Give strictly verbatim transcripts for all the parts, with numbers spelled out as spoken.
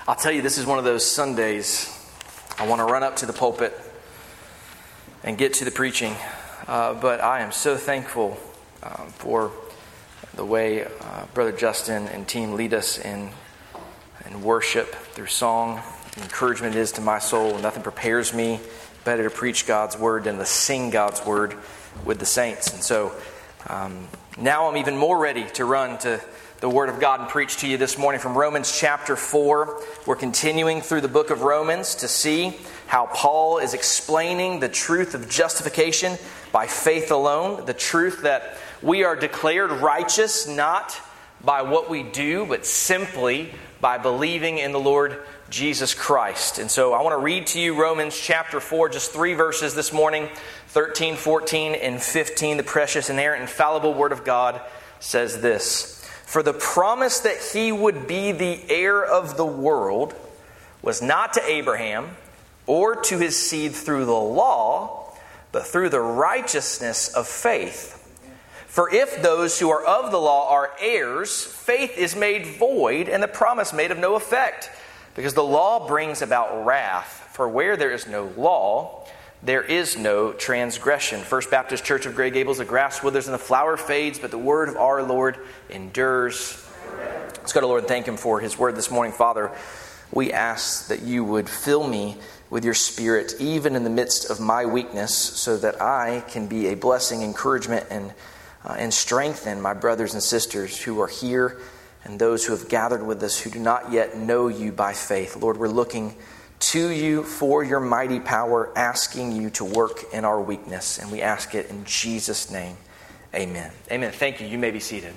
I'll tell you, this is one of those Sundays I want to run up to the pulpit and get to the preaching. Uh, but I am so thankful um, for the way uh, Brother Justin and team lead us in, in worship through song. The encouragement it is to my soul. Nothing prepares me better to preach God's word than to sing God's word with the saints. And so um, now I'm even more ready to run to the Word of God and preach to you this morning from Romans chapter four. We're continuing through the book of Romans to see how Paul is explaining the truth of justification by faith alone, the truth that we are declared righteous not by what we do, but simply by believing in the Lord Jesus Christ. And so I want to read to you Romans chapter four, just three verses this morning, thirteen, fourteen, and fifteen. The precious, inerrant, infallible Word of God says this: "For the promise that he would be the heir of the world was not to Abraham or to his seed through the law, but through the righteousness of faith. For if those who are of the law are heirs, faith is made void and the promise made of no effect. Because the law brings about wrath. For where there is no law, there is no transgression." First Baptist Church of Grey Gables, the grass withers and the flower fades, but the word of our Lord endures. Let's go to the Lord and thank Him for His word this morning. Father, we ask that you would fill me with your Spirit, even in the midst of my weakness, so that I can be a blessing, encouragement, and, uh, and strengthen my brothers and sisters who are here and those who have gathered with us who do not yet know you by faith. Lord, we're looking to you for your mighty power, asking you to work in our weakness. And we ask it in Jesus' name. Amen. Amen. Thank you. You may be seated.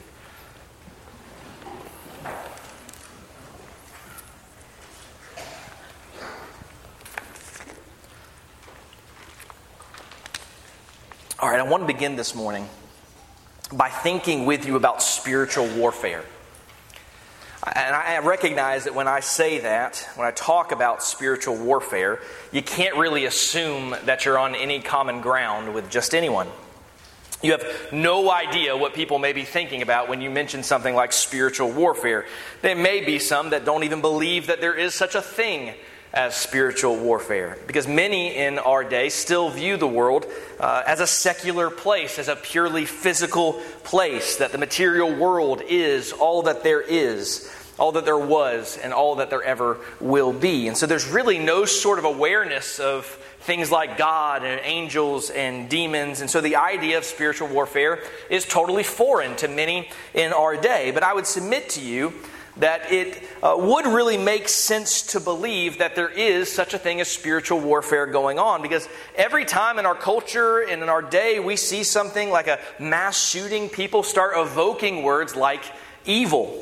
All right, I want to begin this morning by thinking with you about spiritual warfare. And I recognize that when I say that, when I talk about spiritual warfare, you can't really assume that you're on any common ground with just anyone. You have no idea what people may be thinking about when you mention something like spiritual warfare. There may be some that don't even believe that there is such a thing as spiritual warfare, because many in our day still view the world uh, as a secular place, as a purely physical place, that the material world is all that there is, all that there was, and all that there ever will be. And so there's really no sort of awareness of things like God and angels and demons. And so the idea of spiritual warfare is totally foreign to many in our day. But I would submit to you that it uh, would really make sense to believe that there is such a thing as spiritual warfare going on. Because every time in our culture and in our day we see something like a mass shooting, people start evoking words like evil.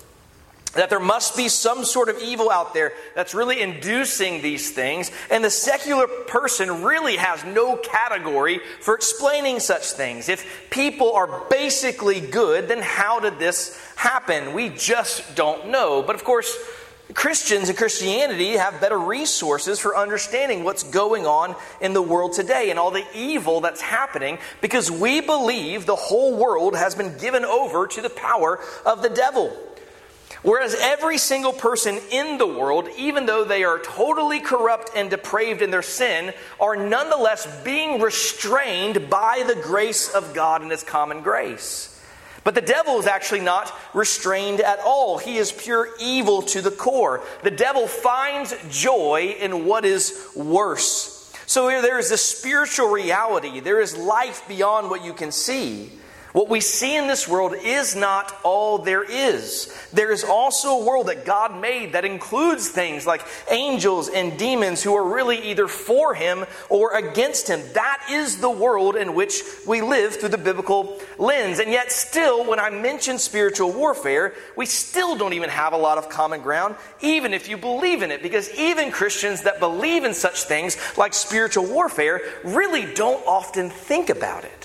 That there must be some sort of evil out there that's really inducing these things. And the secular person really has no category for explaining such things. If people are basically good, then how did this happen? We just don't know. But of course, Christians and Christianity have better resources for understanding what's going on in the world today and all the evil that's happening, because we believe the whole world has been given over to the power of the devil. Whereas every single person in the world, even though they are totally corrupt and depraved in their sin, are nonetheless being restrained by the grace of God and His common grace. But the devil is actually not restrained at all. He is pure evil to the core. The devil finds joy in what is worse. So there is a spiritual reality. There is life beyond what you can see. What we see in this world is not all there is. There is also a world that God made that includes things like angels and demons who are really either for Him or against Him. That is the world in which we live through the biblical lens. And yet still, when I mention spiritual warfare, we still don't even have a lot of common ground, even if you believe in it. Because even Christians that believe in such things like spiritual warfare really don't often think about it.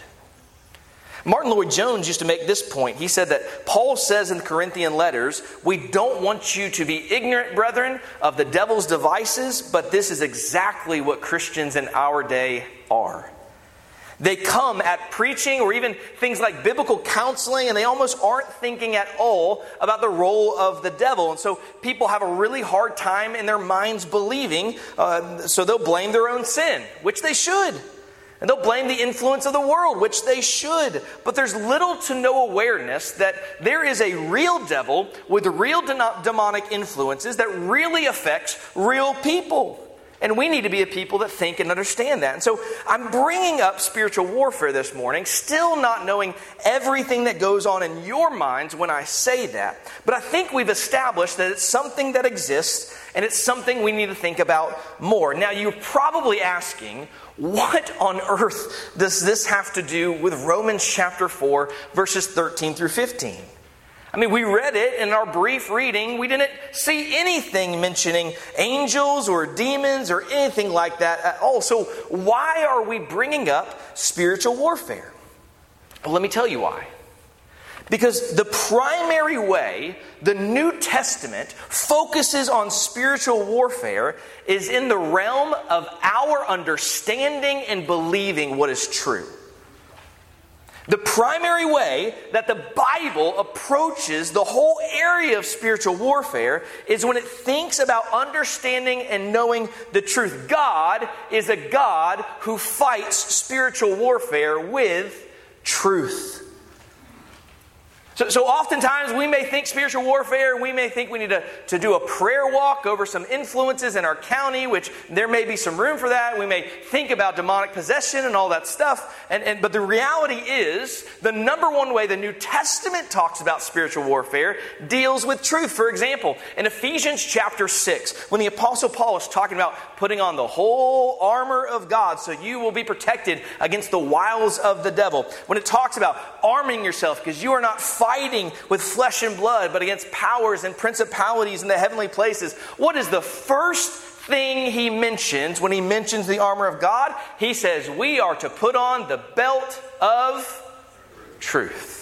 Martin Lloyd-Jones used to make this point. He said that Paul says in the Corinthian letters, "We don't want you to be ignorant, brethren, of the devil's devices," but this is exactly what Christians in our day are. They come at preaching or even things like biblical counseling, and they almost aren't thinking at all about the role of the devil. And so people have a really hard time in their minds believing, uh, so they'll blame their own sin, which they should. And they'll blame the influence of the world, which they should. But there's little to no awareness that there is a real devil with real de- demonic influences that really affects real people. And we need to be a people that think and understand that. And so I'm bringing up spiritual warfare this morning, still not knowing everything that goes on in your minds when I say that. But I think we've established that it's something that exists, and it's something we need to think about more. Now, you're probably asking, what on earth does this have to do with Romans chapter four, verses thirteen through fifteen? I mean, we read it in our brief reading. We didn't see anything mentioning angels or demons or anything like that at all. So why are we bringing up spiritual warfare? Well, let me tell you why. Because the primary way the New Testament focuses on spiritual warfare is in the realm of our understanding and believing what is true. The primary way that the Bible approaches the whole area of spiritual warfare is when it thinks about understanding and knowing the truth. God is a God who fights spiritual warfare with truth. So, so oftentimes we may think spiritual warfare, we may think we need to, to do a prayer walk over some influences in our county, which there may be some room for that. We may think about demonic possession and all that stuff. And, and but the reality is, the number one way the New Testament talks about spiritual warfare deals with truth. For example, in Ephesians chapter six, when the Apostle Paul is talking about putting on the whole armor of God so you will be protected against the wiles of the devil. When it talks about arming yourself because you are not fighting with flesh and blood, but against powers and principalities in the heavenly places. What is the first thing he mentions when he mentions the armor of God? He says, we are to put on the belt of truth.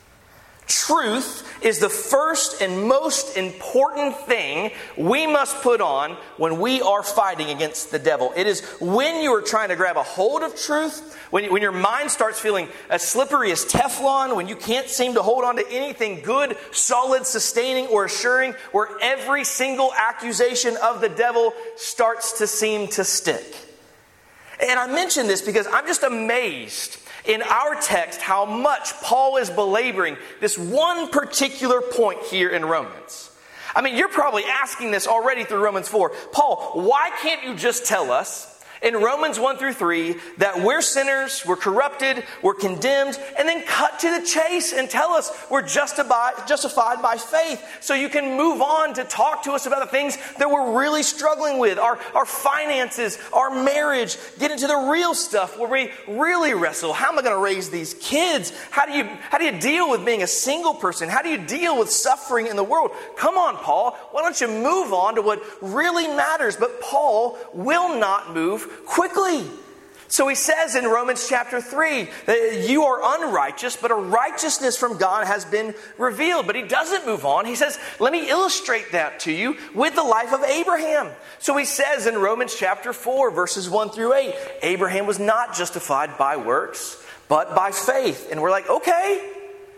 Truth is the first and most important thing we must put on when we are fighting against the devil. It is when you are trying to grab a hold of truth, when, when your mind starts feeling as slippery as Teflon, when you can't seem to hold on to anything good, solid, sustaining, or assuring, where every single accusation of the devil starts to seem to stick. And I mention this because I'm just amazed in our text how much Paul is belaboring this one particular point here in Romans. I mean, you're probably asking this already through Romans four. Paul, why can't you just tell us in Romans one through three that we're sinners, we're corrupted, we're condemned, and then cut to the chase and tell us we're justified, justified by faith, so you can move on to talk to us about the things that we're really struggling with, our, our finances, our marriage, get into the real stuff where we really wrestle. How am I going to raise these kids? How do you, how do you deal with being a single person? How do you deal with suffering in the world? Come on, Paul, why don't you move on to what really matters? But Paul will not move quickly. So he says in Romans chapter three that you are unrighteous, but a righteousness from God has been revealed. But he doesn't move on. He says, let me illustrate that to you with the life of Abraham. So he says in Romans chapter four, verses one through eight, Abraham was not justified by works, but by faith. And we're like, okay,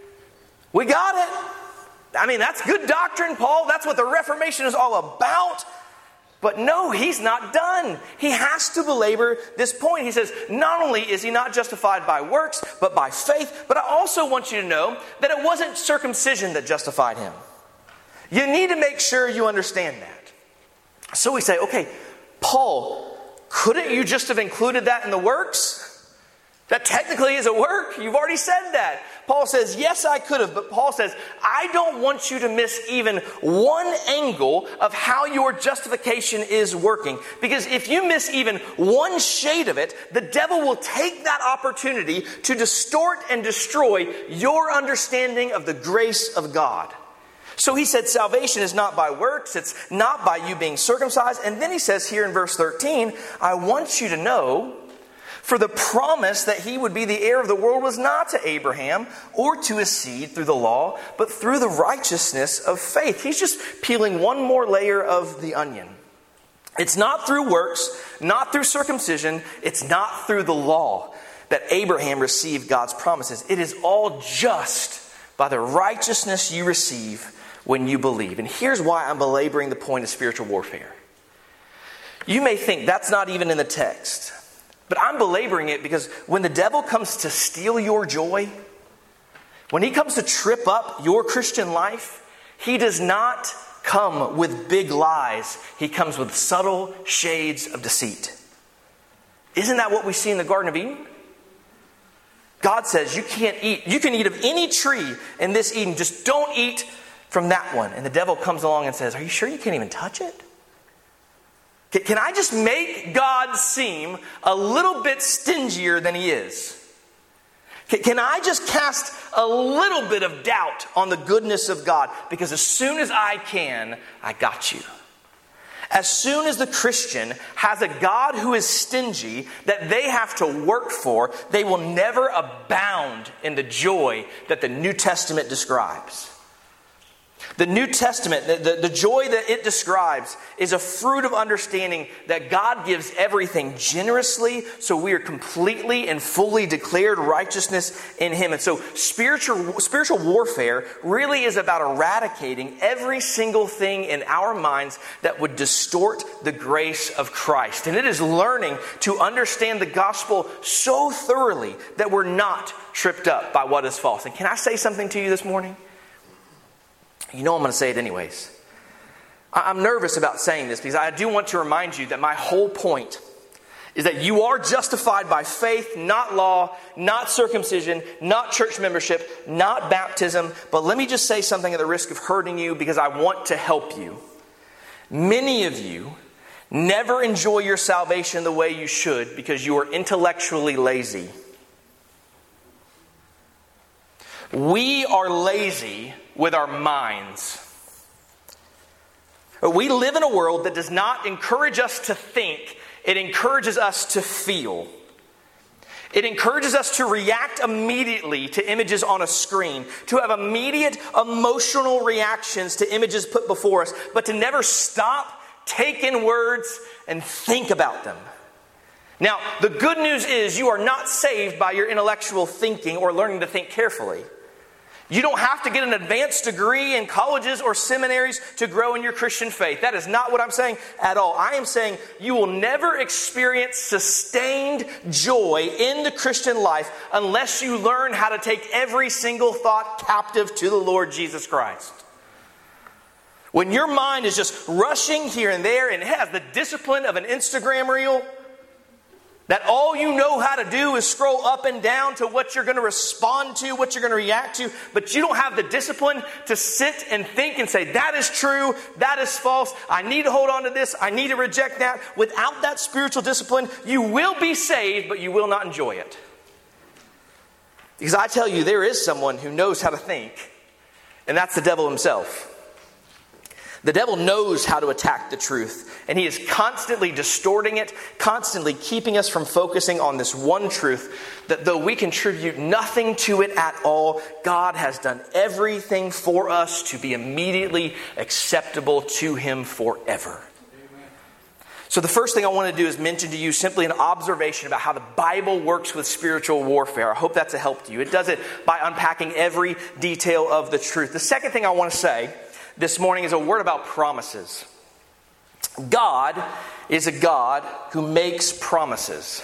we got it. I mean, that's good doctrine, Paul. That's what the Reformation is all about. But no, he's not done. He has to belabor this point. He says, not only is he not justified by works, but by faith. But I also want you to know that it wasn't circumcision that justified him. You need to make sure you understand that. So we say, okay, Paul, couldn't you just have included that in the works? That technically is a work. You've already said that. Paul says, yes, I could have. But Paul says, I don't want you to miss even one angle of how your justification is working. Because if you miss even one shade of it, the devil will take that opportunity to distort and destroy your understanding of the grace of God. So he said salvation is not by works. It's not by you being circumcised. And then he says here in verse thirteen, I want you to know, for the promise that he would be the heir of the world was not to Abraham or to his seed through the law, but through the righteousness of faith. He's just peeling one more layer of the onion. It's not through works, not through circumcision. It's not through the law. that Abraham received God's promises. It is all just by the righteousness you receive when you believe. And here's why I'm belaboring the point of spiritual warfare. You may think that's not even in the text, but I'm belaboring it because when the devil comes to steal your joy, when he comes to trip up your Christian life, he does not come with big lies. He comes with subtle shades of deceit. Isn't that what we see in the Garden of Eden? God says you can't eat. You can eat of any tree in this Eden. Just don't eat from that one. And the devil comes along and says, are you sure you can't even touch it? Can I just make God seem a little bit stingier than he is? Can I just cast a little bit of doubt on the goodness of God? Because as soon as I can, I got you. As soon as the Christian has a God who is stingy that they have to work for, they will never abound in the joy that the New Testament describes. The New Testament, the, the, the joy that it describes is a fruit of understanding that God gives everything generously, so we are completely and fully declared righteousness in Him. And so spiritual, spiritual warfare really is about eradicating every single thing in our minds that would distort the grace of Christ. And it is learning to understand the gospel so thoroughly that we're not tripped up by what is false. And can I say something to you this morning? You know I'm going to say it anyways. I'm nervous about saying this because I do want to remind you that my whole point is that you are justified by faith, not law, not circumcision, not church membership, not baptism. But let me just say something at the risk of hurting you because I want to help you. Many of you never enjoy your salvation the way you should because you are intellectually lazy. We are lazy with our minds. We live in a world that does not encourage us to think. It encourages us to feel. It encourages us to react immediately to images on a screen, to have immediate emotional reactions to images put before us, but to never stop, take in words, and think about them. Now, the good news is you are not saved by your intellectual thinking or learning to think carefully. You don't have to get an advanced degree in colleges or seminaries to grow in your Christian faith. That is not what I'm saying at all. I am saying you will never experience sustained joy in the Christian life unless you learn how to take every single thought captive to the Lord Jesus Christ. When your mind is just rushing here and there and has the discipline of an Instagram reel, that all you know how to do is scroll up and down to what you're going to respond to, what you're going to react to, but you don't have the discipline to sit and think and say, that is true, that is false, I need to hold on to this, I need to reject that. Without that spiritual discipline, you will be saved, but you will not enjoy it. Because I tell you, there is someone who knows how to think, and that's the devil himself. The devil knows how to attack the truth, and he is constantly distorting it, constantly keeping us from focusing on this one truth, that though we contribute nothing to it at all, God has done everything for us to be immediately acceptable to Him forever. Amen. So the first thing I want to do is mention to you simply an observation about how the Bible works with spiritual warfare. I hope that's a help to you. It does it by unpacking every detail of the truth. The second thing I want to say this morning is a word about promises. God is a God who makes promises.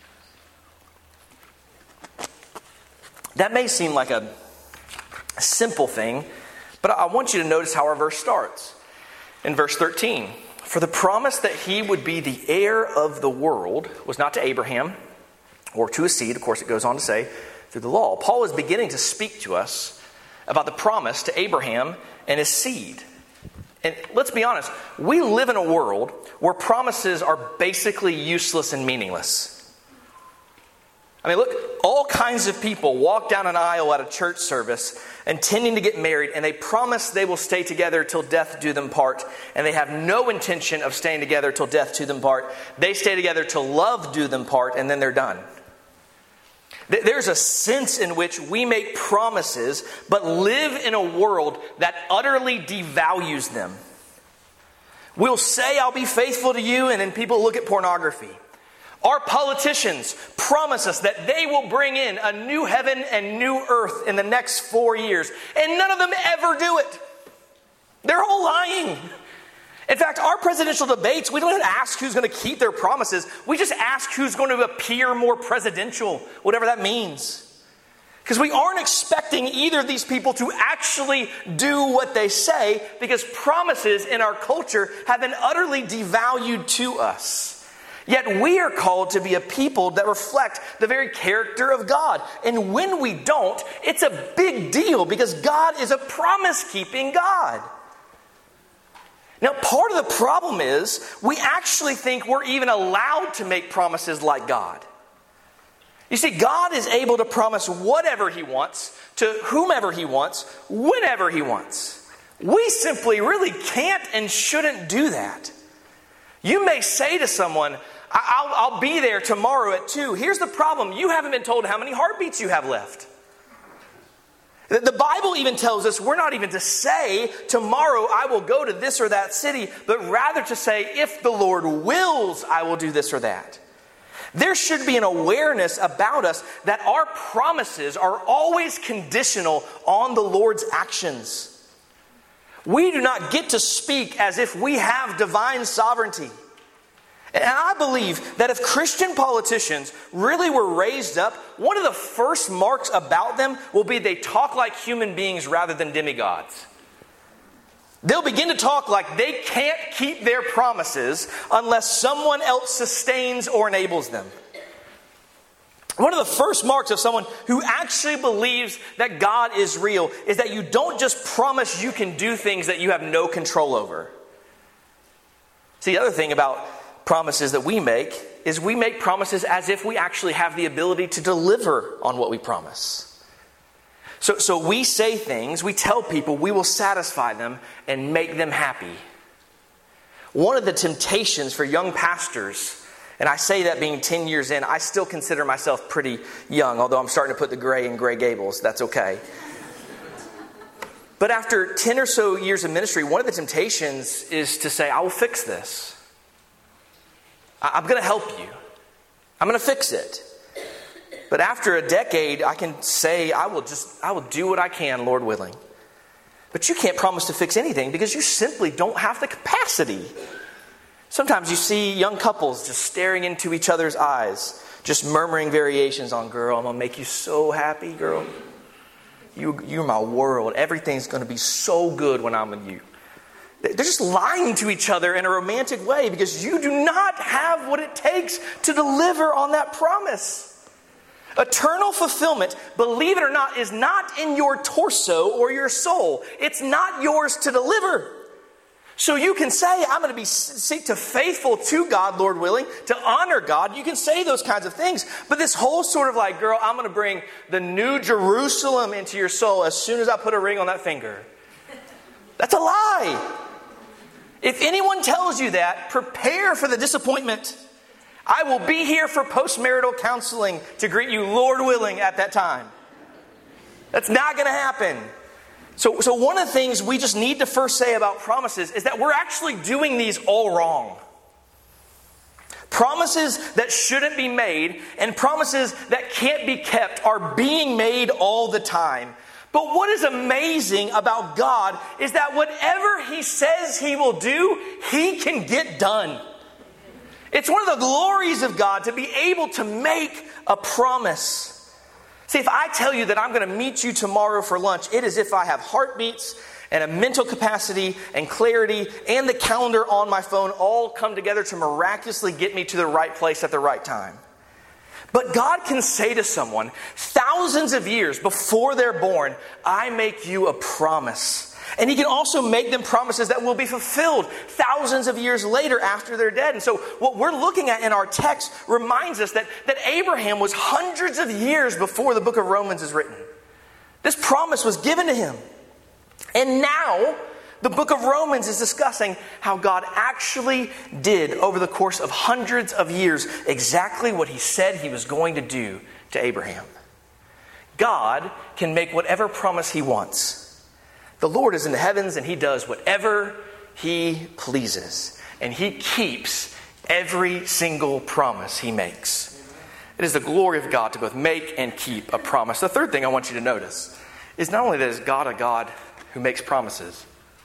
That may seem like a simple thing, but I want you to notice how our verse starts. In verse thirteen, for the promise that he would be the heir of the world was not to Abraham or to his seed, of course it goes on to say, through the law. Paul is beginning to speak to us about the promise to Abraham and his seed. And let's be honest, we live in a world where promises are basically useless and meaningless. I mean, look, all kinds of people walk down an aisle at a church service intending to get married, and they promise they will stay together till death do them part, and they have no intention of staying together till death do them part. They stay together till love do them part, and then they're done. There's a sense in which we make promises, but live in a world that utterly devalues them. We'll say, I'll be faithful to you, and then people look at pornography. Our politicians promise us that they will bring in a new heaven and new earth in the next four years. And none of them ever do it. They're all lying. In fact, our presidential debates, we don't even ask who's going to keep their promises. We just ask who's going to appear more presidential, whatever that means. Because we aren't expecting either of these people to actually do what they say, because promises in our culture have been utterly devalued to us. Yet we are called to be a people that reflect the very character of God. And when we don't, it's a big deal, because God is a promise-keeping God. Now, part of the problem is we actually think we're even allowed to make promises like God. You see, God is able to promise whatever He wants to whomever He wants, whenever He wants. We simply really can't and shouldn't do that. You may say to someone, I'll, I'll be there tomorrow at two. Here's the problem. You haven't been told how many heartbeats you have left. The Bible even tells us we're not even to say, tomorrow I will go to this or that city, but rather to say, if the Lord wills, I will do this or that. There should be an awareness about us that our promises are always conditional on the Lord's actions. We do not get to speak as if we have divine sovereignty. And I believe that if Christian politicians really were raised up, one of the first marks about them will be they talk like human beings rather than demigods. They'll begin to talk like they can't keep their promises unless someone else sustains or enables them. One of the first marks of someone who actually believes that God is real is that you don't just promise you can do things that you have no control over. See, the other thing about promises that we make is we make promises as if we actually have the ability to deliver on what we promise. So, so we say things, we tell people we will satisfy them and make them happy. One of the temptations for young pastors, and I say that being ten years in, I still consider myself pretty young, although I'm starting to put the gray in Gray Gables. That's okay. But after ten or so years of ministry, one of the temptations is to say, I will fix this. I'm going to help you. I'm going to fix it. But after a decade, I can say, I will just, I will do what I can, Lord willing. But you can't promise to fix anything because you simply don't have the capacity. Sometimes you see young couples just staring into each other's eyes, just murmuring variations on, girl, I'm going to make you so happy, girl. You, you're my world. Everything's going to be so good when I'm with you. They're just lying to each other in a romantic way because you do not have what it takes to deliver on that promise. Eternal fulfillment, believe it or not, is not in your torso or your soul. It's not yours to deliver. So you can say, I'm going to be seek to faithful to God, Lord willing, to honor God. You can say those kinds of things. But this whole sort of like, girl, I'm going to bring the new Jerusalem into your soul as soon as I put a ring on that finger. That's a lie. If anyone tells you that, prepare for the disappointment. I will be here for postmarital counseling to greet you, Lord willing, at that time. That's not going to happen. So, so one of the things we just need to first say about promises is that we're actually doing these all wrong. Promises that shouldn't be made and promises that can't be kept are being made all the time. But what is amazing about God is that whatever He says He will do, He can get done. It's one of the glories of God to be able to make a promise. See, if I tell you that I'm going to meet you tomorrow for lunch, it is if I have heartbeats and a mental capacity and clarity and the calendar on my phone all come together to miraculously get me to the right place at the right time. But God can say to someone thousands of years before they're born, I make you a promise. And He can also make them promises that will be fulfilled thousands of years later after they're dead. And so what we're looking at in our text reminds us that, that Abraham was hundreds of years before the book of Romans is written. This promise was given to him. And now the book of Romans is discussing how God actually did over the course of hundreds of years exactly what He said He was going to do to Abraham. God can make whatever promise He wants. The Lord is in the heavens and He does whatever He pleases. And He keeps every single promise he makes. It is the glory of God to both make and keep a promise. The third thing I want you to notice is not only that is God a God who makes promises,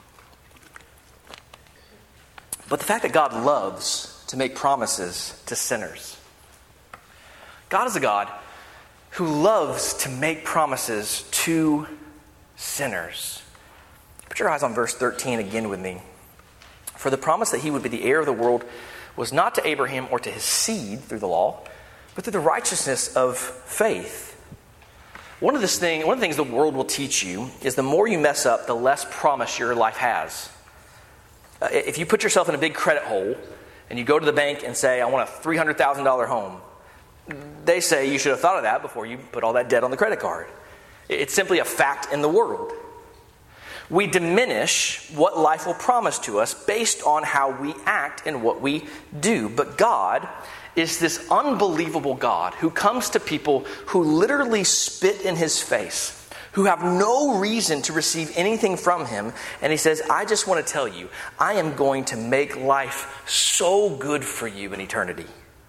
but the fact that God loves to make promises to sinners. God is a God who loves to make promises to sinners. Put your eyes on verse thirteen again with me. For the promise that he would be the heir of the world was not to Abraham or to his seed through the law, but through the righteousness of faith. One of this thing, one of the things the world will teach you is the more you mess up, the less promise your life has. Uh, if you put yourself in a big credit hole and you go to the bank and say, I want a three hundred thousand dollars home, they say you should have thought of that before you put all that debt on the credit card. It's simply a fact in the world. We diminish what life will promise to us based on how we act and what we do. But God is this unbelievable God who comes to people who literally spit in his face, who have no reason to receive anything from him. And he says, I just want to tell you, I am going to make life so good for you in eternity.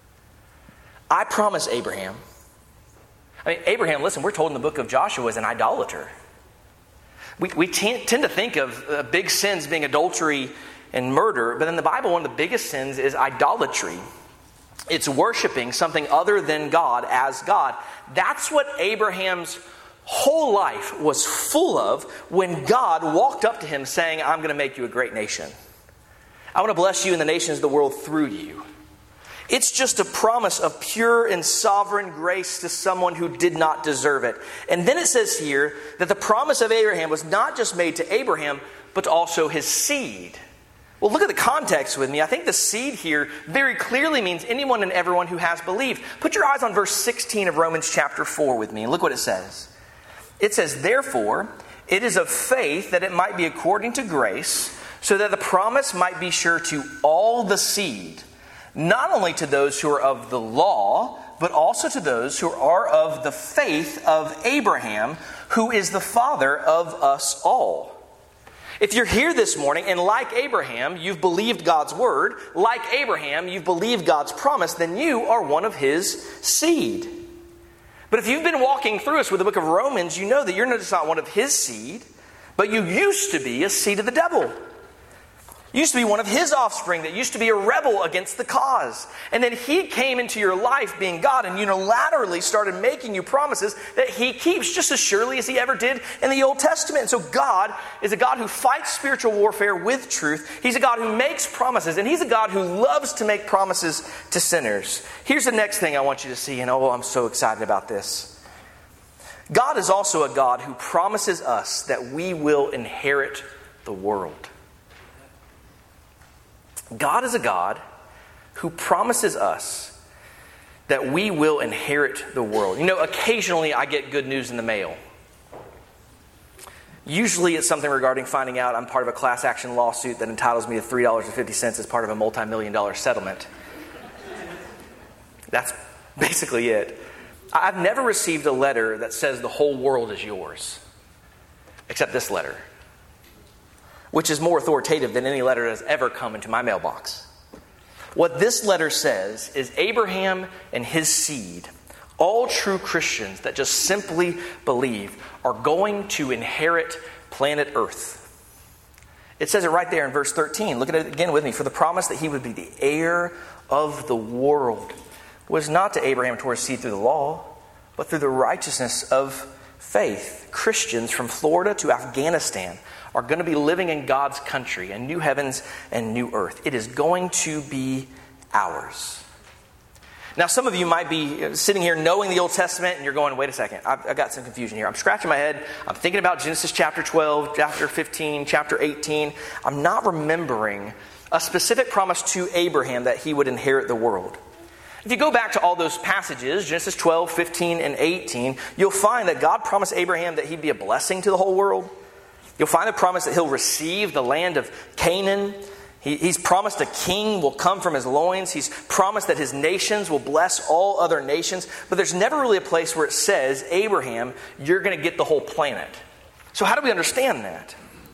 I promise Abraham. I mean, Abraham, listen, we're told in the book of Joshua is an idolater. We, we tend, tend to think of uh, big sins being adultery and murder, but in the Bible, one of the biggest sins is idolatry. It's worshiping something other than God as God. That's what Abraham's whole life was full of when God walked up to him saying, I'm going to make you a great nation. I want to bless you in the nations of the world through you. It's just a promise of pure and sovereign grace to someone who did not deserve it. And then it says here that the promise of Abraham was not just made to Abraham, but also his seed. Well, look at the context with me. I think the seed here very clearly means anyone and everyone who has believed. Put your eyes on verse sixteen of Romans chapter four with me, and look what it says. It says, therefore, it is of faith that it might be according to grace, so that the promise might be sure to all the seed, not only to those who are of the law, but also to those who are of the faith of Abraham, who is the father of us all. If you're here this morning and like Abraham, you've believed God's word, like Abraham, you've believed God's promise, then you are one of his seed. But if you've been walking through us with the book of Romans, you know that you're just not one of his seed, but you used to be a seed of the devil. You used to be one of his offspring that used to be a rebel against the cause. And then he came into your life being God and unilaterally started making you promises that he keeps just as surely as he ever did in the Old Testament. And so God is a God who fights spiritual warfare with truth. He's a God who makes promises, and he's a God who loves to make promises to sinners. Here's the next thing I want you to see, and oh, I'm so excited about this. God is also a God who promises us that we will inherit the world. God is a God who promises us that we will inherit the world. You know, occasionally I get good news in the mail. Usually it's something regarding finding out I'm part of a class action lawsuit that entitles me to three dollars and fifty cents as part of a multi-million dollar settlement. That's basically it. I've never received a letter that says the whole world is yours, except this letter, which is more authoritative than any letter that has ever come into my mailbox. What this letter says is Abraham and his seed, all true Christians that just simply believe, are going to inherit planet Earth. It says it right there in verse thirteen. Look at it again with me. For the promise that he would be the heir of the world was not to Abraham towards seed through the law, but through the righteousness of faith. Christians from Florida to Afghanistan are going to be living in God's country, a new heavens and new earth. It is going to be ours. Now, some of you might be sitting here knowing the Old Testament, and you're going, wait a second, I've, I've got some confusion here. I'm scratching my head. I'm thinking about Genesis chapter twelve, chapter fifteen, chapter eighteen. I'm not remembering a specific promise to Abraham that he would inherit the world. If you go back to all those passages, Genesis twelve, fifteen, and eighteen, you'll find that God promised Abraham that he'd be a blessing to the whole world. You'll find the promise that he'll receive the land of Canaan. He, he's promised a king will come from his loins. He's promised that his nations will bless all other nations. But there's never really a place where it says, Abraham, you're going to get the whole planet. So how do we understand that?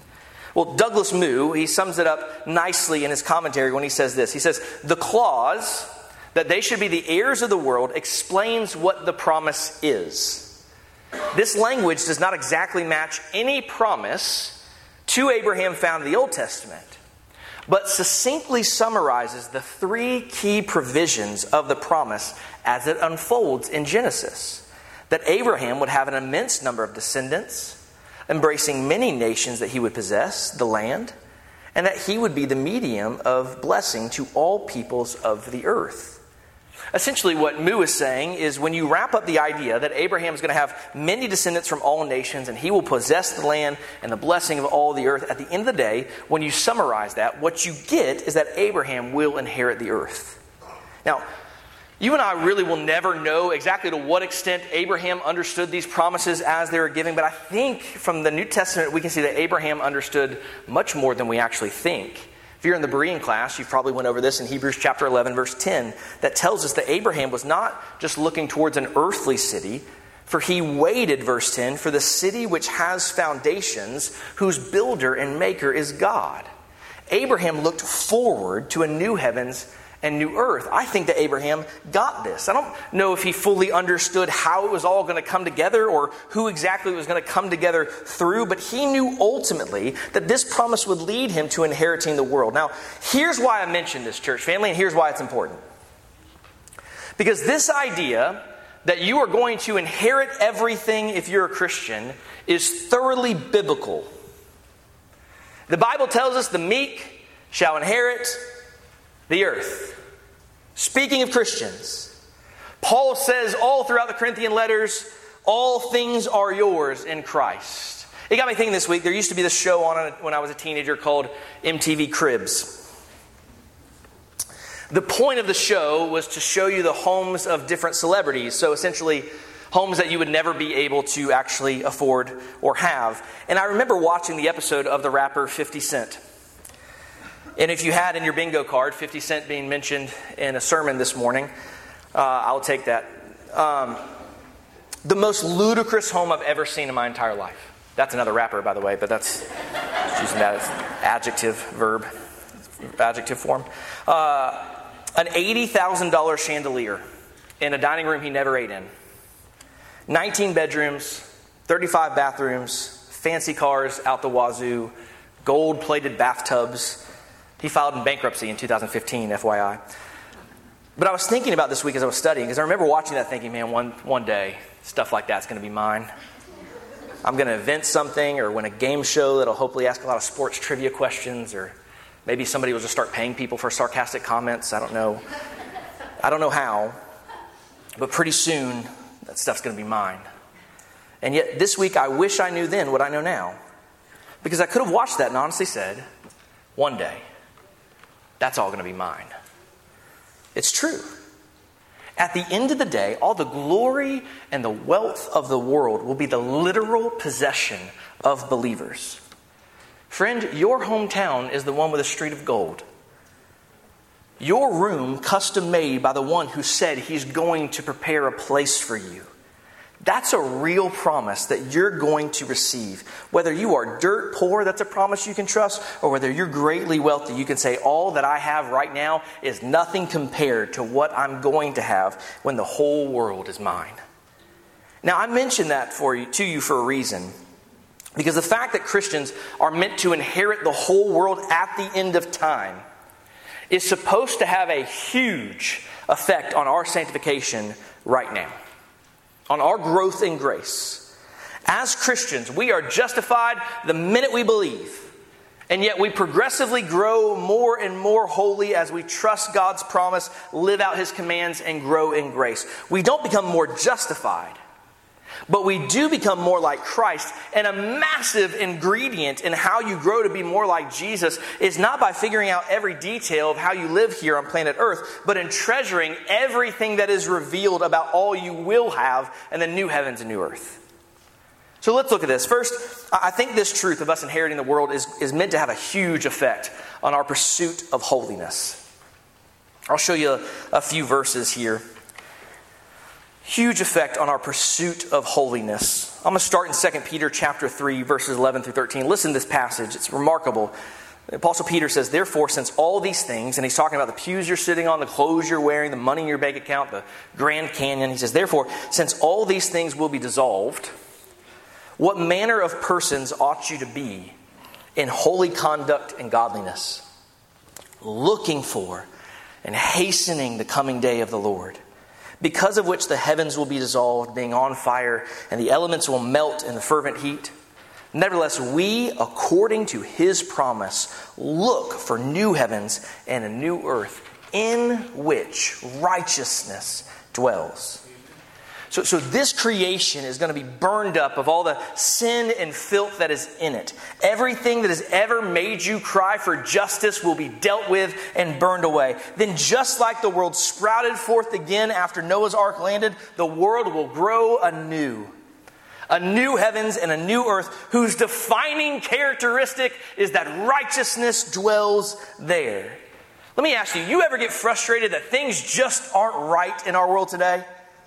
Well, Douglas Moo, he sums it up nicely in his commentary when he says this. He says, the clause that they should be the heirs of the world explains what the promise is. This language does not exactly match any promise to Abraham found in the Old Testament, but succinctly summarizes the three key provisions of the promise as it unfolds in Genesis. That Abraham would have an immense number of descendants, embracing many nations that he would possess, the land, and that he would be the medium of blessing to all peoples of the earth. Essentially, what Moo is saying is when you wrap up the idea that Abraham is going to have many descendants from all nations and he will possess the land and the blessing of all the earth, at the end of the day, when you summarize that, what you get is that Abraham will inherit the earth. Now, you and I really will never know exactly to what extent Abraham understood these promises as they were given, but I think from the New Testament we can see that Abraham understood much more than we actually think. If you're in the Berean class, you've probably went over this in Hebrews chapter eleven, verse ten, that tells us that Abraham was not just looking towards an earthly city, for he waited, verse ten, for the city which has foundations, whose builder and maker is God. Abraham looked forward to a new heavens and new earth. I think that Abraham got this. I don't know if he fully understood how it was all going to come together or who exactly it was going to come together through, but he knew ultimately that this promise would lead him to inheriting the world. Now, here's why I mentioned this, church family, and here's why it's important. Because this idea that you are going to inherit everything if you're a Christian is thoroughly biblical. The Bible tells us the meek shall inherit the earth. Speaking of Christians, Paul says all throughout the Corinthian letters, all things are yours in Christ. It got me thinking this week, there used to be this show on when I was a teenager called M T V Cribs. The point of the show was to show you the homes of different celebrities. So essentially, homes that you would never be able to actually afford or have. And I remember watching the episode of the rapper fifty Cent. And if you had in your bingo card fifty Cent being mentioned in a sermon this morning, uh, I'll take that. Um, the most ludicrous home I've ever seen in my entire life. That's another rapper, by the way, but that's just using that as adjective, verb, adjective form. Uh, an eighty thousand dollars chandelier in a dining room he never ate in. nineteen bedrooms, thirty-five bathrooms, fancy cars out the wazoo, gold-plated bathtubs. He filed in bankruptcy in two thousand fifteen, F Y I. But I was thinking about this week as I was studying, because I remember watching that thinking, man, one, one day, stuff like that's going to be mine. I'm going to invent something or win a game show that'll hopefully ask a lot of sports trivia questions, or maybe somebody will just start paying people for sarcastic comments. I don't know. I don't know how. But pretty soon, that stuff's going to be mine. And yet this week, I wish I knew then what I know now. Because I could have watched that and honestly said, one day, that's all going to be mine. It's true. At the end of the day, all the glory and the wealth of the world will be the literal possession of believers. Friend, your hometown is the one with a street of gold. Your room custom made by the one who said he's going to prepare a place for you. That's a real promise that you're going to receive. Whether you are dirt poor, that's a promise you can trust, or whether you're greatly wealthy, you can say, all that I have right now is nothing compared to what I'm going to have when the whole world is mine. Now, I mention that for you, to you for a reason. Because the fact that Christians are meant to inherit the whole world at the end of time is supposed to have a huge effect on our sanctification right now. On our growth in grace. As Christians, we are justified the minute we believe. And yet we progressively grow more and more holy as we trust God's promise, live out His commands, and grow in grace. We don't become more justified, but we do become more like Christ. And a massive ingredient in how you grow to be more like Jesus is not by figuring out every detail of how you live here on planet Earth, but in treasuring everything that is revealed about all you will have in the new heavens and new earth. So let's look at this. First, I think this truth of us inheriting the world is, is meant to have a huge effect on our pursuit of holiness. I'll show you a, a few verses here. Huge effect on our pursuit of holiness. I'm going to start in Second Peter chapter three, verses eleven through thirteen. Listen to this passage. It's remarkable. The Apostle Peter says, therefore, since all these things, and he's talking about the pews you're sitting on, the clothes you're wearing, the money in your bank account, the Grand Canyon. He says, therefore, since all these things will be dissolved, what manner of persons ought you to be in holy conduct and godliness, looking for and hastening the coming day of the Lord, because of which the heavens will be dissolved, being on fire, and the elements will melt in the fervent heat? Nevertheless, we, according to his promise, look for new heavens and a new earth in which righteousness dwells. So, so this creation is going to be burned up of all the sin and filth that is in it. Everything that has ever made you cry for justice will be dealt with and burned away. Then just like the world sprouted forth again after Noah's ark landed, the world will grow anew. A new heavens and a new earth whose defining characteristic is that righteousness dwells there. Let me ask you, you ever get frustrated that things just aren't right in our world today?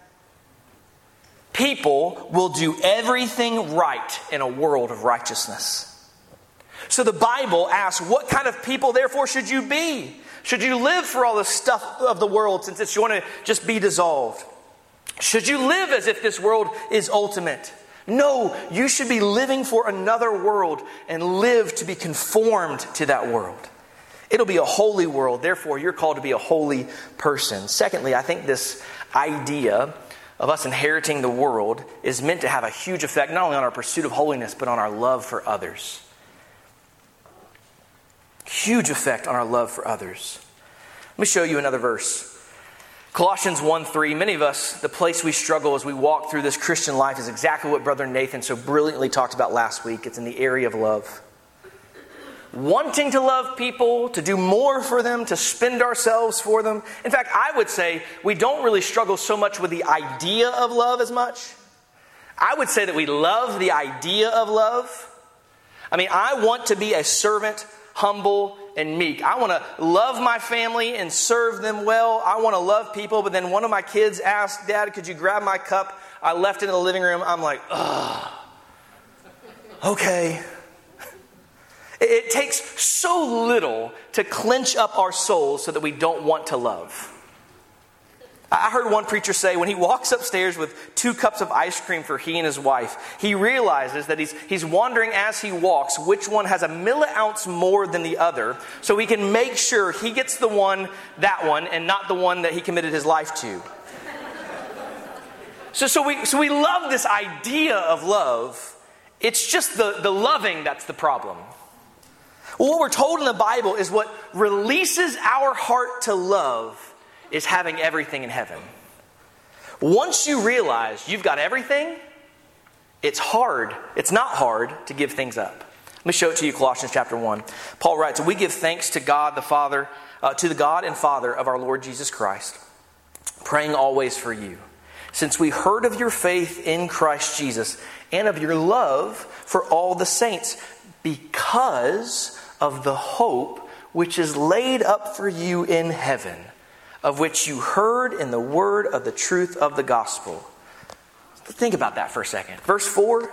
People will do everything right in a world of righteousness. So the Bible asks, what kind of people therefore should you be? Should you live for all the stuff of the world since it's going to just be dissolved? Should you live as if this world is ultimate? No, you should be living for another world and live to be conformed to that world. It'll be a holy world, therefore you're called to be a holy person. Secondly, I think this idea of us inheriting the world is meant to have a huge effect not only on our pursuit of holiness, but on our love for others. Huge effect on our love for others. Let me show you another verse. Colossians one three, many of us, the place we struggle as we walk through this Christian life is exactly what Brother Nathan so brilliantly talked about last week. It's in the area of love. Wanting to love people, to do more for them, to spend ourselves for them. In fact, I would say we don't really struggle so much with the idea of love as much. I would say that we love the idea of love. I mean, I want to be a servant, humble, and meek. I want to love my family and serve them well. I want to love people, but then one of my kids asked, Dad, could you grab my cup? I left it in the living room. I'm like, ugh. Okay. It takes so little to clench up our souls so that we don't want to love. I heard one preacher say when he walks upstairs with two cups of ice cream for he and his wife, he realizes that he's, he's wondering as he walks which one has a milliounce more than the other, so he can make sure he gets the one, that one, and not the one that he committed his life to. So, so, we, so we love this idea of love. It's just the, the loving that's the problem. Well, what we're told in the Bible is what releases our heart to love is having everything in heaven. Once you realize you've got everything, it's hard. It's not hard to give things up. Let me show it to you, Colossians chapter one. Paul writes, we give thanks to God the Father, uh, to the God and Father of our Lord Jesus Christ, praying always for you, since we heard of your faith in Christ Jesus and of your love for all the saints, because of the hope which is laid up for you in heaven, of which you heard in the word of the truth of the gospel. Think about that for a second. Verse four.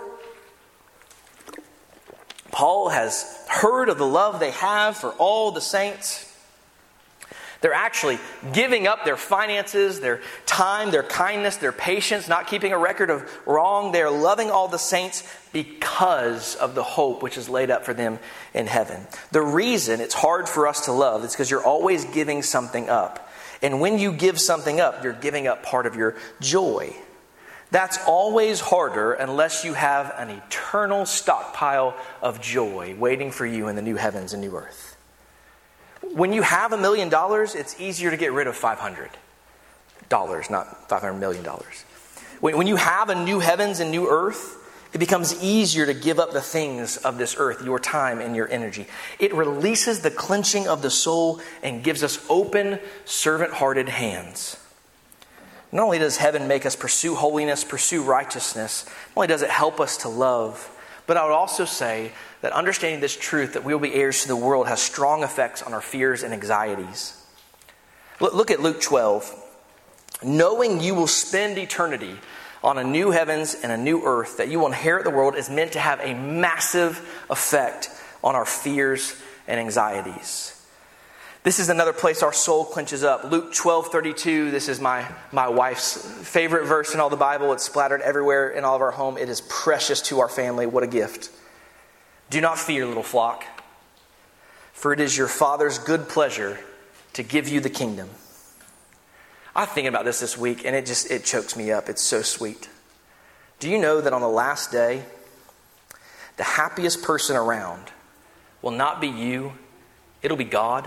Paul has heard of the love they have for all the saints. They're actually giving up their finances, their time, their kindness, their patience, not keeping a record of wrong. They're loving all the saints because of the hope which is laid up for them in heaven. The reason it's hard for us to love is because you're always giving something up. And when you give something up, you're giving up part of your joy. That's always harder unless you have an eternal stockpile of joy waiting for you in the new heavens and new earth. When you have a million dollars, it's easier to get rid of five hundred dollars, not five hundred million dollars. When you have a new heavens and new earth, it becomes easier to give up the things of this earth, your time and your energy. It releases the clenching of the soul and gives us open, servant-hearted hands. Not only does heaven make us pursue holiness, pursue righteousness, not only does it help us to love, but I would also say that understanding this truth that we will be heirs to the world has strong effects on our fears and anxieties. Look at Luke twelve, knowing you will spend eternity on a new heavens and a new earth, that you will inherit the world, is meant to have a massive effect on our fears and anxieties. This is another place our soul clenches up. Luke twelve thirty-two, this is my, my wife's favorite verse in all the Bible. It's splattered everywhere in all of our home. It is precious to our family. What a gift. Do not fear, little flock, for it is your Father's good pleasure to give you the kingdom. I'm thinking about this this week, and it just, it chokes me up. It's so sweet. Do you know that on the last day, the happiest person around will not be you, it'll be God?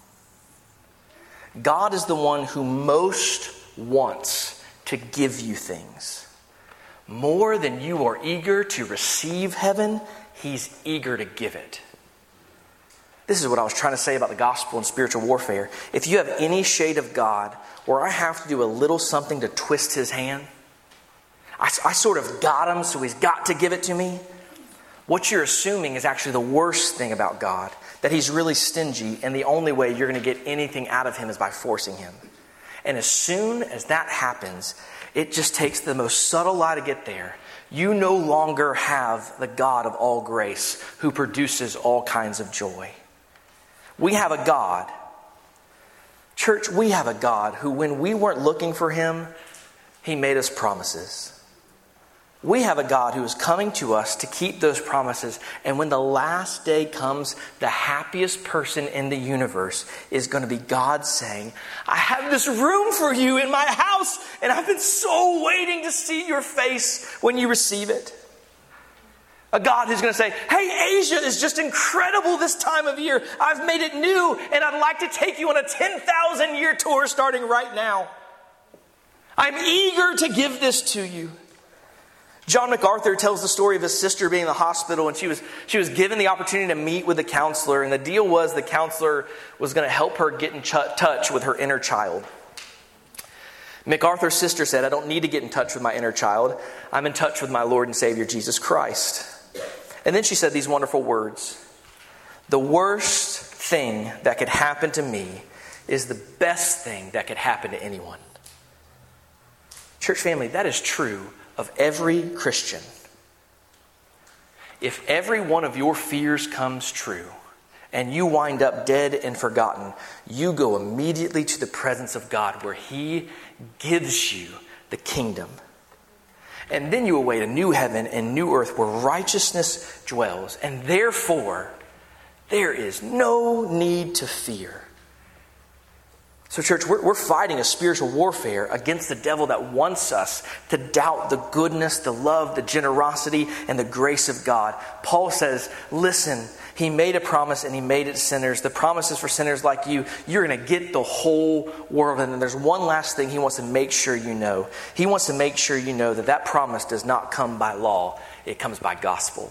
God is the one who most wants to give you things. More than you are eager to receive heaven, He's eager to give it. This is what I was trying to say about the gospel and spiritual warfare. If you have any shade of God where I have to do a little something to twist His hand, I, I sort of got Him, so He's got to give it to me. What you're assuming is actually the worst thing about God, that He's really stingy, and the only way you're going to get anything out of Him is by forcing Him. And as soon as that happens, it just takes the most subtle lie to get there. You no longer have the God of all grace who produces all kinds of joy. We have a God, church, we have a God who, when we weren't looking for Him, He made us promises. We have a God who is coming to us to keep those promises. And when the last day comes, the happiest person in the universe is going to be God saying, I have this room for you in my house, and I've been so waiting to see your face when you receive it. A God who's going to say, hey, Asia is just incredible this time of year. I've made it new, and I'd like to take you on a ten thousand year tour starting right now. I'm eager to give this to you. John MacArthur tells the story of his sister being in the hospital, and she was she was given the opportunity to meet with the counselor, and the deal was the counselor was going to help her get in ch- touch with her inner child. MacArthur's sister said, I don't need to get in touch with my inner child. I'm in touch with my Lord and Savior, Jesus Christ. And then she said these wonderful words. The worst thing that could happen to me is the best thing that could happen to anyone. Church family, that is true of every Christian. If every one of your fears comes true and you wind up dead and forgotten, you go immediately to the presence of God where He gives you the kingdom. And then you await a new heaven and new earth where righteousness dwells. And therefore, there is no need to fear. So church, we're, we're fighting a spiritual warfare against the devil that wants us to doubt the goodness, the love, the generosity, and the grace of God. Paul says, listen, He made a promise and He made it to sinners. The promise is for sinners like you. You're going to get the whole world. And then there's one last thing He wants to make sure you know. He wants to make sure you know that that promise does not come by law. It comes by gospel.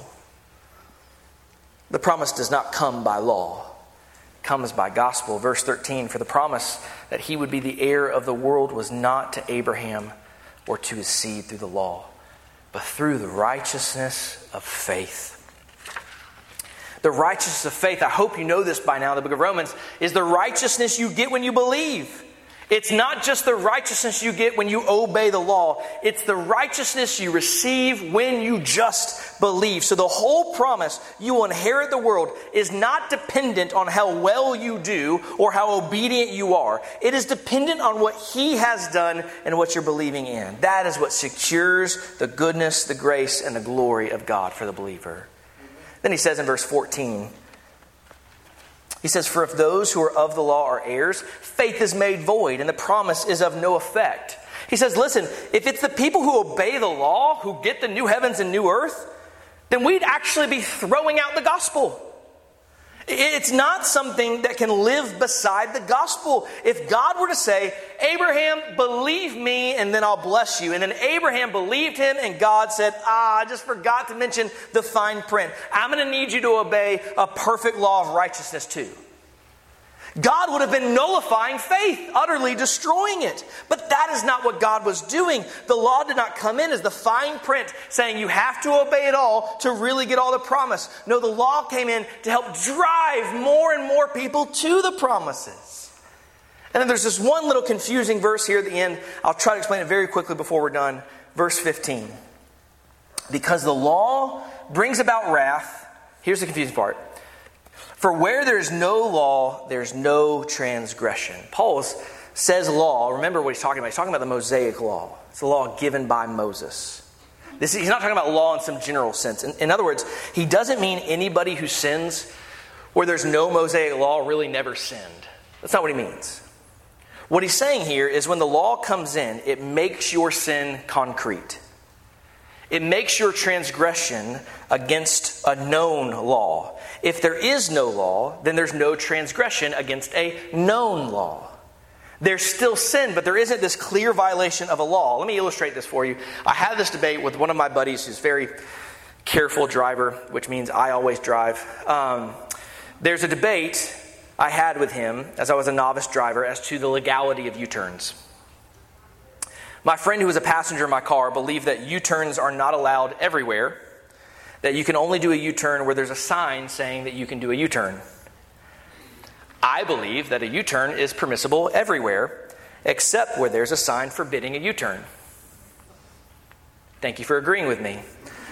The promise does not come by law. Comes by gospel. Verse thirteen, for the promise that He would be the heir of the world was not to Abraham or to his seed through the law, but through the righteousness of faith. The righteousness of faith, I hope you know this by now, the book of Romans, is the righteousness you get when you believe. It's not just the righteousness you get when you obey the law. It's the righteousness you receive when you just believe. So the whole promise, you will inherit the world, is not dependent on how well you do or how obedient you are. It is dependent on what He has done and what you're believing in. That is what secures the goodness, the grace, and the glory of God for the believer. Then he says in verse fourteen, he says, for if those who are of the law are heirs, faith is made void and the promise is of no effect. He says, listen, if it's the people who obey the law who get the new heavens and new earth, then we'd actually be throwing out the gospel. It's not something that can live beside the gospel. If God were to say, Abraham, believe me and then I'll bless you. And then Abraham believed Him and God said, ah, I just forgot to mention the fine print. I'm going to need you to obey a perfect law of righteousness too. God would have been nullifying faith, utterly destroying it. But that is not what God was doing. The law did not come in as the fine print saying you have to obey it all to really get all the promise. No, the law came in to help drive more and more people to the promises. And then there's this one little confusing verse here at the end. I'll try to explain it very quickly before we're done. Verse fifteen. Because the law brings about wrath. Here's the confusing part. For where there is no law, there's no transgression. Paul says law. Remember what he's talking about. He's talking about the Mosaic law. It's the law given by Moses. This, he's not talking about law in some general sense. In, in other words, he doesn't mean anybody who sins where there's no Mosaic law really never sinned. That's not what he means. What he's saying here is when the law comes in, it makes your sin concrete. It makes your transgression against a known law. If there is no law, then there's no transgression against a known law. There's still sin, but there isn't this clear violation of a law. Let me illustrate this for you. I had this debate with one of my buddies who's a very careful driver, which means I always drive. Um, there's a debate I had with him as I was a novice driver as to the legality of U-turns. My friend who was a passenger in my car believed that U-turns are not allowed everywhere, that you can only do a U-turn where there's a sign saying that you can do a U-turn. I believe that a U-turn is permissible everywhere except where there's a sign forbidding a U-turn. Thank you for agreeing with me.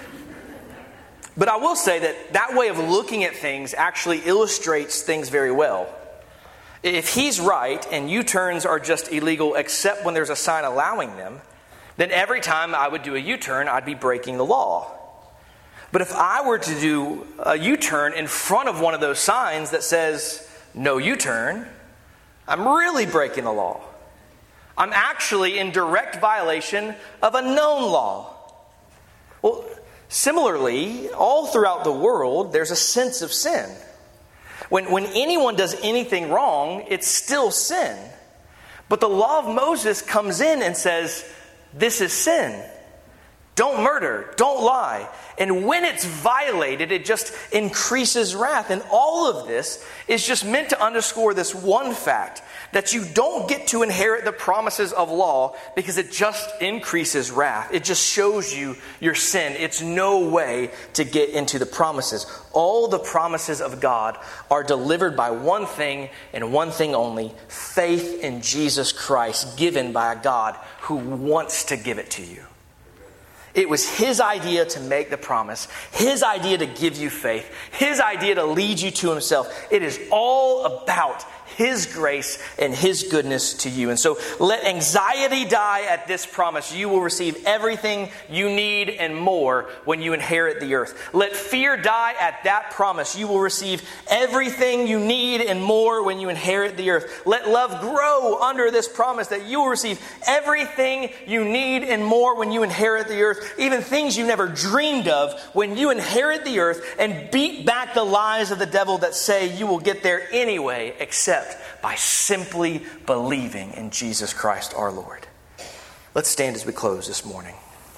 But I will say that that way of looking at things actually illustrates things very well. If he's right and U-turns are just illegal except when there's a sign allowing them, then every time I would do a U-turn, I'd be breaking the law. But if I were to do a U-turn in front of one of those signs that says, no U-turn, I'm really breaking the law. I'm actually in direct violation of a known law. Well, similarly, all throughout the world, there's a sense of sin. When, when anyone does anything wrong, it's still sin. But the law of Moses comes in and says, this is sin. Don't murder. Don't lie. And when it's violated, it just increases wrath. And all of this is just meant to underscore this one fact, that you don't get to inherit the promises of law because it just increases wrath. It just shows you your sin. It's no way to get into the promises. All the promises of God are delivered by one thing and one thing only, faith in Jesus Christ, given by a God who wants to give it to you. It was His idea to make the promise, His idea to give you faith, His idea to lead you to Himself. It is all about His grace and His goodness to you. And so let anxiety die at this promise. You will receive everything you need and more when you inherit the earth. Let fear die at that promise. You will receive everything you need and more when you inherit the earth. Let love grow under this promise that you will receive everything you need and more when you inherit the earth. Even things you never dreamed of when you inherit the earth and beat back the lies of the devil that say you will get there anyway, except by simply believing in Jesus Christ our Lord. Let's stand as we close this morning.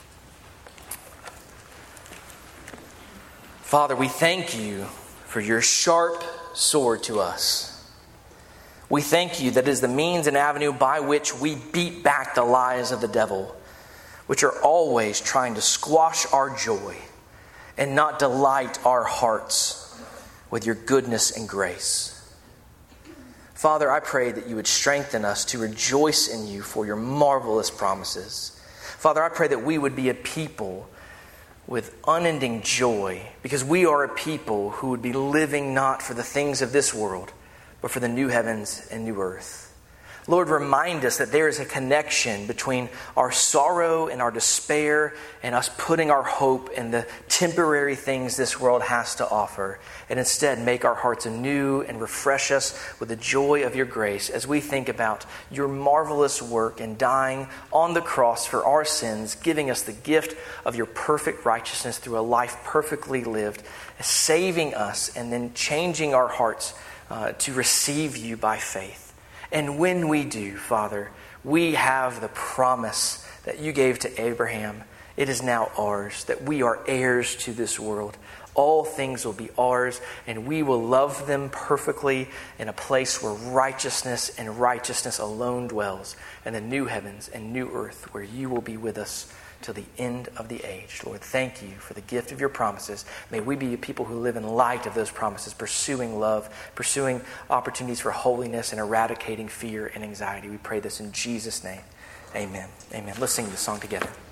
Father, we thank you for your sharp sword to us. We thank you that it is the means and avenue by which we beat back the lies of the devil, which are always trying to squash our joy and not delight our hearts with your goodness and grace. Father, I pray that you would strengthen us to rejoice in you for your marvelous promises. Father, I pray that we would be a people with unending joy, because we are a people who would be living not for the things of this world, but for the new heavens and new earth. Lord, remind us that there is a connection between our sorrow and our despair and us putting our hope in the temporary things this world has to offer, and instead make our hearts anew and refresh us with the joy of your grace as we think about your marvelous work in dying on the cross for our sins, giving us the gift of your perfect righteousness through a life perfectly lived, saving us and then changing our hearts uh, to receive you by faith. And when we do, Father, we have the promise that you gave to Abraham. it is now ours, that we are heirs to this world. All things will be ours, and we will love them perfectly in a place where righteousness and righteousness alone dwells, in the new heavens and new earth where you will be with us till the end of the age. Lord, thank you for the gift of your promises. May we be a people who live in light of those promises, pursuing love, pursuing opportunities for holiness, and eradicating fear and anxiety. We pray this in Jesus' name. Amen. Amen. Let's sing this song together.